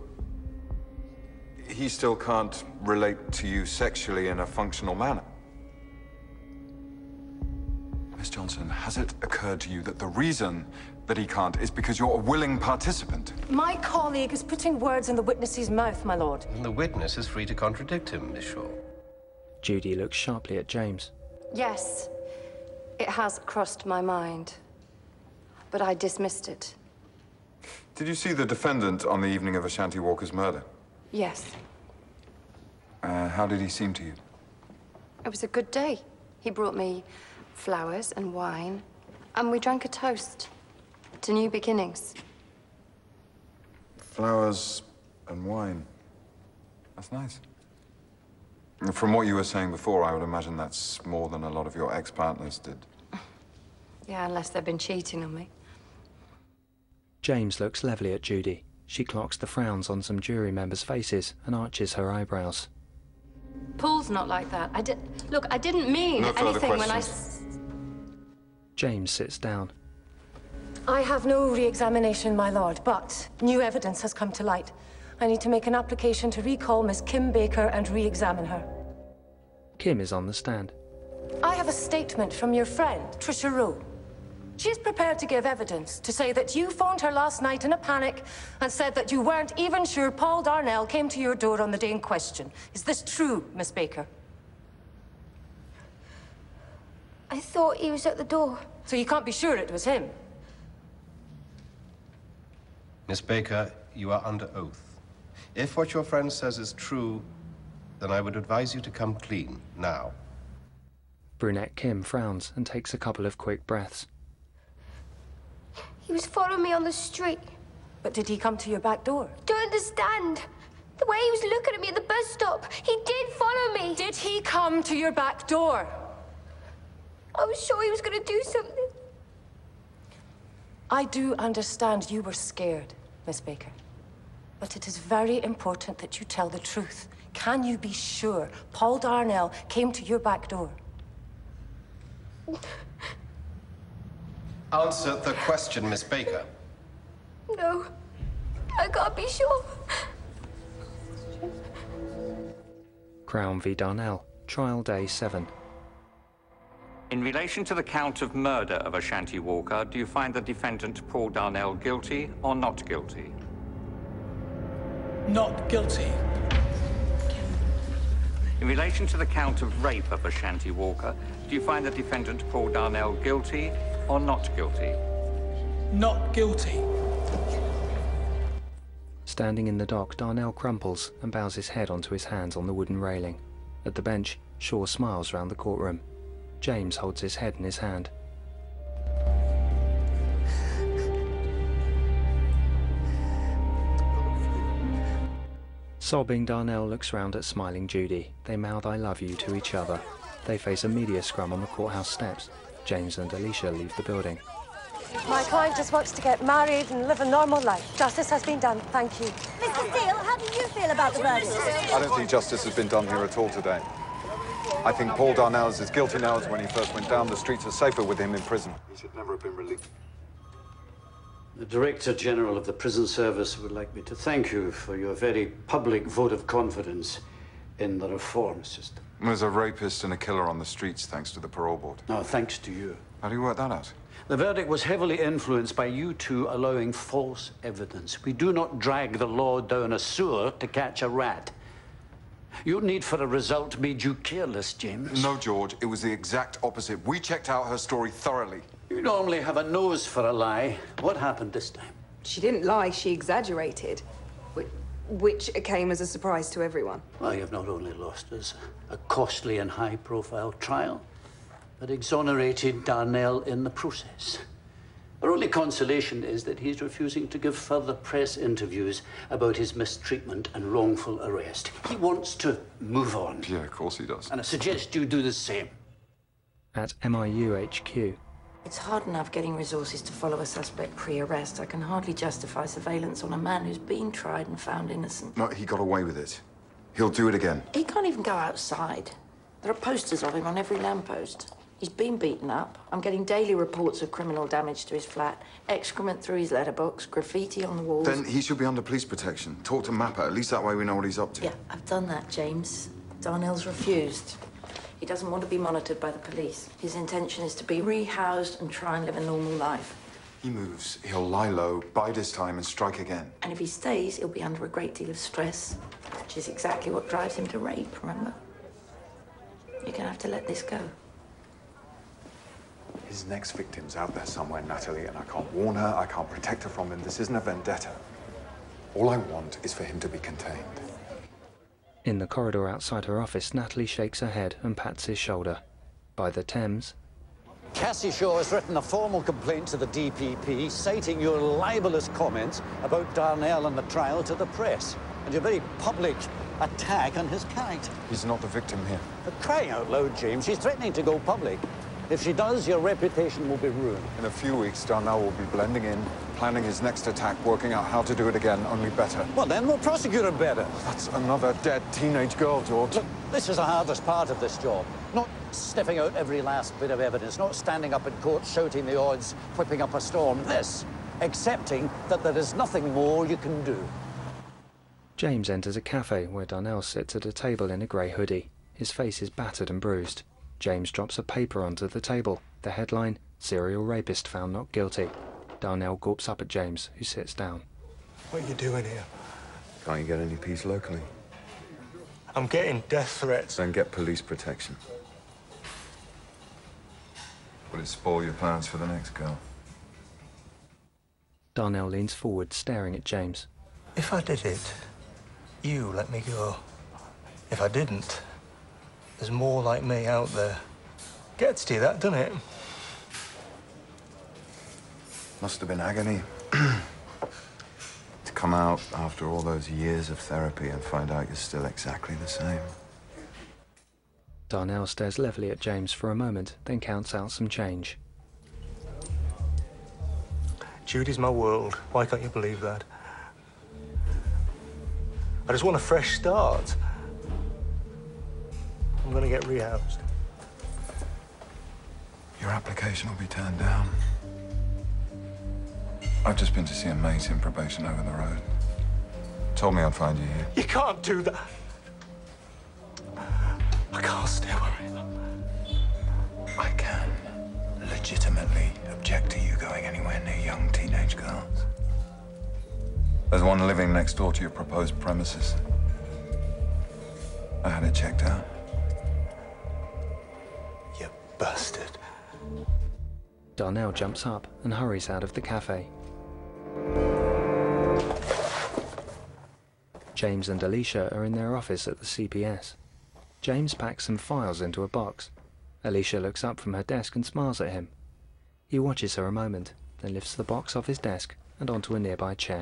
[SPEAKER 6] he still can't relate to you sexually in a functional manner? Miss Johnson, has it occurred to you that the reason that he can't is because you're a willing participant.
[SPEAKER 1] My colleague is putting words in the witness's mouth, my lord.
[SPEAKER 20] And the witness is free to contradict him, Miss Shaw.
[SPEAKER 2] Judy looks sharply at James.
[SPEAKER 11] Yes, it has crossed my mind, but I dismissed it.
[SPEAKER 6] Did you see the defendant on the evening of Ashanti Walker's murder?
[SPEAKER 11] Yes,
[SPEAKER 6] How did he seem to you?
[SPEAKER 11] it was a good day. He brought me flowers and wine, and we drank a toast to new beginnings.
[SPEAKER 6] Flowers and wine. That's nice. From what you were saying before, I would imagine that's more than a lot of your ex-partners did.
[SPEAKER 11] Yeah, unless they've been cheating on me.
[SPEAKER 2] James looks levelly at Judy. She clocks the frowns on some jury members' faces and arches her eyebrows.
[SPEAKER 11] Paul's not like that. Look, I didn't mean
[SPEAKER 6] No further
[SPEAKER 11] anything when I...
[SPEAKER 2] James sits down.
[SPEAKER 1] I have no re-examination, my lord, but new evidence has come to light. I need to make an application to recall Miss Kim Baker and re-examine her.
[SPEAKER 2] Kim is on the stand.
[SPEAKER 1] I have a statement from your friend, Trisha Rowe. She's prepared to give evidence to say that you phoned her last night in a panic and said that you weren't even sure Paul Darnell came to your door on the day in question. Is this true, Miss Baker?
[SPEAKER 7] I thought he was at the door.
[SPEAKER 1] So you can't be sure it was him?
[SPEAKER 20] Miss Baker, you are under oath. If what your friend says is true, then I would advise you to come clean, now.
[SPEAKER 2] Brunette Kim frowns and takes a couple of quick breaths.
[SPEAKER 7] He was following me on the street.
[SPEAKER 1] But did he come to your back door?
[SPEAKER 7] Don't understand. The way he was looking at me at the bus stop, he did follow me.
[SPEAKER 1] Did he come to your back door?
[SPEAKER 7] I was sure he was going to do something.
[SPEAKER 1] I do understand you were scared, Miss Baker. But it is very important that you tell the truth. Can you be sure Paul Darnell came to your back door?
[SPEAKER 20] Answer the question, Miss Baker.
[SPEAKER 7] No, I can't be sure.
[SPEAKER 2] Crown v. Darnell, trial day 7.
[SPEAKER 19] In relation to the count of murder of Ashanti Walker, do you find the defendant Paul Darnell guilty or not guilty?
[SPEAKER 5] Not guilty.
[SPEAKER 19] In relation to the count of rape of Ashanti Walker, do you find the defendant Paul Darnell guilty or not guilty?
[SPEAKER 5] Not guilty.
[SPEAKER 2] Standing in the dock, Darnell crumples and bows his head onto his hands on the wooden railing. At the bench, Shaw smiles round the courtroom. James holds his head in his hand. Sobbing, Darnell looks round at smiling Judy. They mouth "I love you" to each other. They face a media scrum on the courthouse steps. James and Alicia leave the building.
[SPEAKER 1] My client just wants to get married and live a normal life. Justice has been done. Thank you.
[SPEAKER 9] Mr. Steele, how do you feel about the verdict?
[SPEAKER 12] I don't think justice has been done here at all today. I think Paul Darnell is as guilty now as when he first went down. The streets are safer with him in prison. He should never have been released.
[SPEAKER 13] The Director General of the Prison Service would like me to thank you for your very public vote of confidence in the reform system.
[SPEAKER 6] There's a rapist and a killer on the streets thanks to the parole board.
[SPEAKER 13] No, thanks to you.
[SPEAKER 6] How do you work that out?
[SPEAKER 13] The verdict was heavily influenced by you two allowing false evidence. We do not drag the law down a sewer to catch a rat. Your need for a result made you careless, James.
[SPEAKER 6] No, George. It was the exact opposite. We checked out her story thoroughly.
[SPEAKER 13] You normally have a nose for a lie. What happened this time?
[SPEAKER 16] She didn't lie, she exaggerated. Which came as a surprise to everyone.
[SPEAKER 13] Well, you've not only lost us a costly and high-profile trial, but exonerated Darnell in the process. Our only consolation is that he's refusing to give further press interviews about his mistreatment and wrongful arrest. He wants to move on.
[SPEAKER 6] Yeah, of course he does.
[SPEAKER 13] And I suggest you do the same.
[SPEAKER 2] At MIU HQ.
[SPEAKER 21] It's hard enough getting resources to follow a suspect pre-arrest. I can hardly justify surveillance on a man who's been tried and found innocent.
[SPEAKER 6] No, he got away with it. He'll do it again.
[SPEAKER 21] He can't even go outside. There are posters of him on every lamppost. He's been beaten up. I'm getting daily reports of criminal damage to his flat, excrement through his letterbox, graffiti on the walls.
[SPEAKER 6] Then he should be under police protection. Talk to Mappa. At least that way we know what he's up to.
[SPEAKER 21] Yeah, I've done that, James. Darnell's refused. He doesn't want to be monitored by the police. His intention is to be rehoused and try and live a normal life.
[SPEAKER 6] He moves, he'll lie low, bide his time, and strike again.
[SPEAKER 21] And if he stays, he'll be under a great deal of stress, which is exactly what drives him to rape, remember? You're gonna have to let this go.
[SPEAKER 12] His next victim's out there somewhere, Natalie, and I can't warn her, I can't protect her from him. This isn't a vendetta. All I want is for him to be contained.
[SPEAKER 2] In the corridor outside her office, Natalie shakes her head and pats his shoulder. By the Thames...
[SPEAKER 13] Cassie Shaw has written a formal complaint to the DPP citing your libelous comments about Darnell and the trial to the press, and your very public attack on his character.
[SPEAKER 12] He's not the victim here.
[SPEAKER 13] For crying out loud, James, she's threatening to go public. If she does, your reputation will be ruined.
[SPEAKER 12] In a few weeks, Darnell will be blending in, planning his next attack, working out how to do it again, only better.
[SPEAKER 13] Well, then we'll prosecute her better.
[SPEAKER 12] That's another dead teenage girl, George.
[SPEAKER 13] Look, this is the hardest part of this job. Not sniffing out every last bit of evidence, not standing up in court shouting the odds, whipping up a storm. This, accepting that there is nothing more you can do.
[SPEAKER 2] James enters a cafe where Darnell sits at a table in a grey hoodie. His face is battered and bruised. James drops a paper onto the table. The headline, Serial Rapist Found Not Guilty. Darnell gawps up at James, who sits down.
[SPEAKER 18] What are you doing here?
[SPEAKER 6] Can't you get any peace locally?
[SPEAKER 18] I'm getting death threats.
[SPEAKER 6] Then get police protection. Will it spoil your plans for the next girl?
[SPEAKER 2] Darnell leans forward, staring at James.
[SPEAKER 18] If I did it, you let me go. If I didn't, there's more like me out there. Gets to you, that, doesn't it?
[SPEAKER 6] Must have been agony. To come out after all those years of therapy and find out you're still exactly the same.
[SPEAKER 2] Darnell stares levelly at James for a moment, then counts out some change.
[SPEAKER 18] Judy's my world. Why can't you believe that? I just want a fresh start. I'm gonna get rehoused.
[SPEAKER 6] Your application will be turned down. I've just been to see a mate in probation over the road. Told me I'd find you here.
[SPEAKER 18] You can't do that. I can't stay where I am.
[SPEAKER 6] I can legitimately object to you going anywhere near young teenage girls. There's one living next door to your proposed premises. I had it checked out.
[SPEAKER 18] You bastard.
[SPEAKER 2] Darnell jumps up and hurries out of the cafe. James and Alicia are in their office at the CPS. James packs some files into a box. Alicia looks up from her desk and smiles at him. He watches her a moment, then lifts the box off his desk and onto a nearby chair.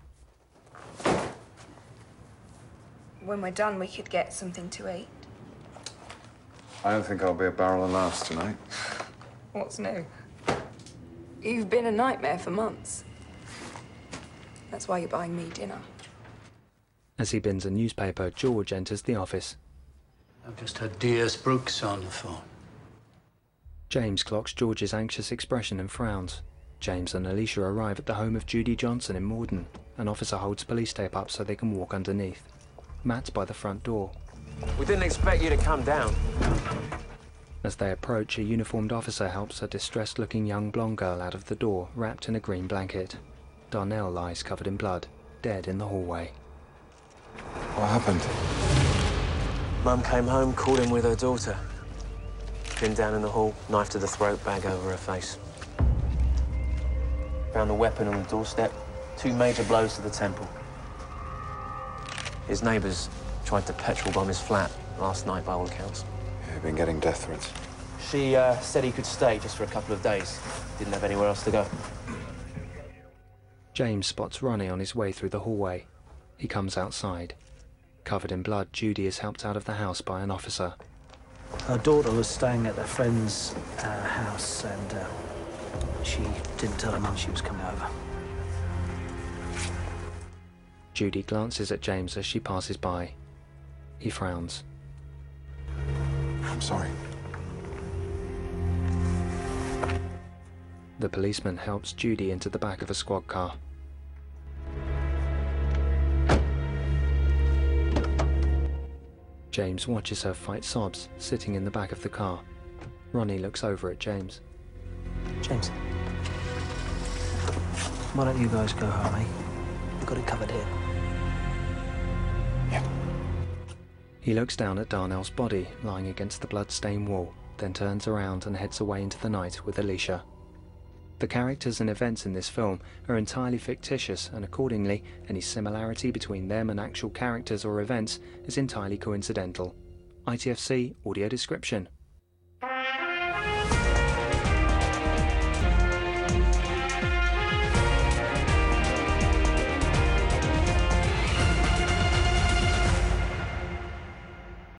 [SPEAKER 16] When we're done, we could get something to eat.
[SPEAKER 6] I don't think I'll be a barrel of laughs tonight.
[SPEAKER 16] What's new? You've been a nightmare for months. That's why you're buying me dinner.
[SPEAKER 2] As he bins a newspaper, George enters the office.
[SPEAKER 13] I've just had D.S. Brooks on the phone.
[SPEAKER 2] James clocks George's anxious expression and frowns. James and Alicia arrive at the home of Judy Johnson in Morden. An officer holds police tape up so they can walk underneath. Matt's by the front door.
[SPEAKER 8] We didn't expect you to come down.
[SPEAKER 2] As they approach, a uniformed officer helps a distressed-looking young blonde girl out of the door, wrapped in a green blanket. Darnell lies covered in blood, dead in the hallway.
[SPEAKER 6] What happened?
[SPEAKER 8] Mum came home, called in with her daughter. Pinned down in the hall, knife to the throat, bag over her face. Found the weapon on the doorstep, 2 major blows to the temple. His neighbours tried to petrol bomb his flat last night by all accounts.
[SPEAKER 6] Yeah, you've been getting death threats.
[SPEAKER 8] She said he could stay just for a couple of days. Didn't have anywhere else to go.
[SPEAKER 2] James spots Ronnie on his way through the hallway. He comes outside. Covered in blood, Judy is helped out of the house by an officer.
[SPEAKER 5] Her daughter was staying at a friend's house, and she didn't tell her mum she was coming over.
[SPEAKER 2] Judy glances at James as she passes by. He frowns.
[SPEAKER 6] I'm sorry.
[SPEAKER 2] The policeman helps Judy into the back of a squad car. James watches her fight sobs, sitting in the back of the car. Ronnie looks over at James.
[SPEAKER 5] James, Why don't you guys go home, eh? We've got it covered here.
[SPEAKER 2] He looks down at Darnell's body lying against the blood-stained wall, then turns around and heads away into the night with Alicia. The characters and events in this film are entirely fictitious, and accordingly, any similarity between them and actual characters or events is entirely coincidental. ITFC audio description.